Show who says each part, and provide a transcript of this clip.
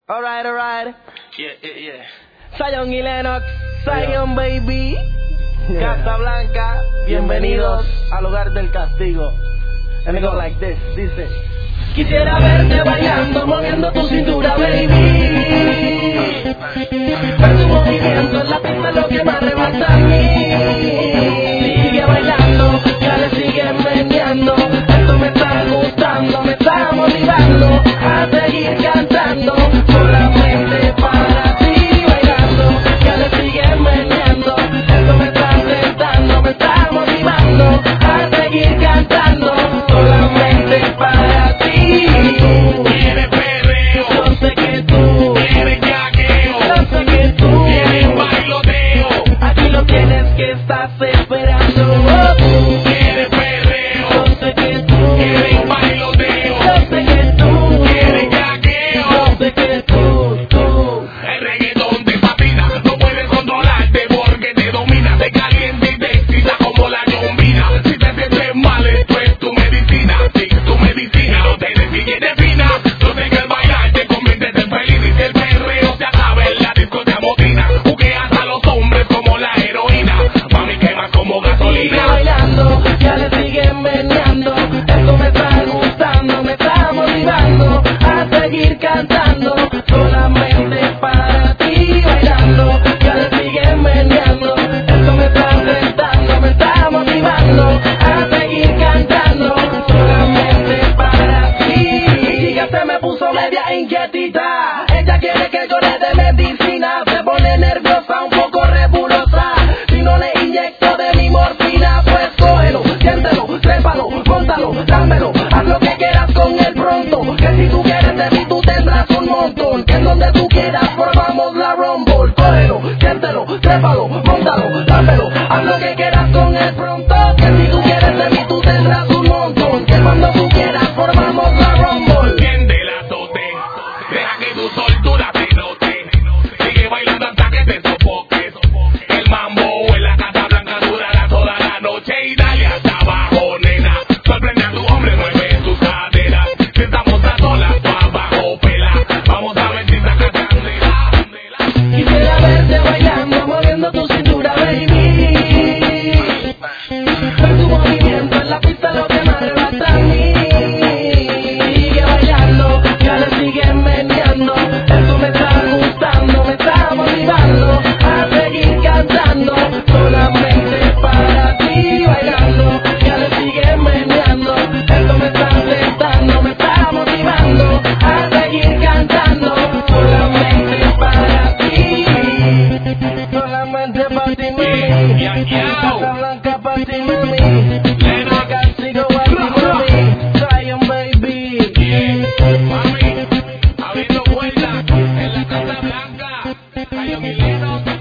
Speaker 1: Alright.
Speaker 2: Yeah.
Speaker 1: Zion y Lennox, Zion baby. Casa Blanca, bienvenidos al hogar del castigo. And it go like this, dice: quisiera verte bailando, moviendo tu cintura, baby. Ver tu movimiento en la pista es lo que me arrebata a mí. Sigue bailando, ya le sigue meneando. Esto me está gustando, me está motivando a seguir cantando. Solamente para ti bailando, ya le sigue meneando. Esto me está tentando, me está motivando a seguir cantando. Solamente para ti.
Speaker 2: Tú quieres perreo,
Speaker 1: Yo sé que tú
Speaker 2: quieres yaqueo,
Speaker 1: yo sé que tú
Speaker 2: quieres bailoteo.
Speaker 1: aquí lo tienes que estás esperando.
Speaker 2: Tú quieres perreo,
Speaker 1: Yo sé que tú
Speaker 2: quieres bailoteo,
Speaker 1: yo sé que tú
Speaker 2: quieres yaqueo.
Speaker 1: yo sé que tú
Speaker 2: El reggaetón te fascina, no puedes controlarte porque te domina, te calienta y te excita como la yombina. Si te sientes mal, esto es tu medicina, sí, tu medicina. No te desvíes de fina, no sé que el bailar te convierte en feliz y que el perreo se acabe en la disco te amotina. Jugueas a los hombres como la heroína, mami quemas como
Speaker 1: sigue
Speaker 2: gasolina.
Speaker 1: bailando, ya le sigue meneando. Esto me está gustando, me está motivando a seguir cantando. Solamente para ti bailando, ya le sigue meneando. Esto me está tentando, me está motivando a seguir cantando. Solamente para ti. Mi chica se me puso media inquietita. Ella quiere que yo le dé medicina. Se pone nerviosa, un poco rebulosa. Si no le inyecto de mi morfina, pues cógelo, siéntelo, trépalo, móntalo, dámelo, haz lo que quieras con él pronto. Que si tú quieres de mí tú tendrás un montón. Que en donde tú quieras formamos la rumble. Cógelo, siéntelo, trépalo, móntalo, dámelo, haz lo que quieras con él pronto. Que si tú quieres de mí tú tendrás un montón. Que cuando tú quieras formamos la rumble.
Speaker 2: Tiende el azote, deja que tu soltura te note. Sigue bailando hasta que te sofoques. El mambo en la Casa Blanca durará toda la noche y dale hasta abajo, nena. Sorprende a tu hombre, mueve tus caderas. Si estamos a solas, tú abajo, pela. Vamos a ver si sacas candela.
Speaker 1: Quisiera verte bailando, moviendo tu cintura, baby. Ver tu movimiento en la pista es lo que me arrebata a mí. Sigue bailando, ya le sigue meneando. Esto me está gustando, me está motivando a seguir cantando. Solamente para ti bailando, ya le sigue meneando. Esto me está tentando, me está motivando a seguir cantando. Solamente para ti. Solamente para ti, mami. Casa Blanca para ti, mami.
Speaker 2: Lennox.
Speaker 1: Castigo para ti, mami. Zion, baby.
Speaker 2: Mami, abriendo puertas en la Casa Blanca. Zion y Lennox.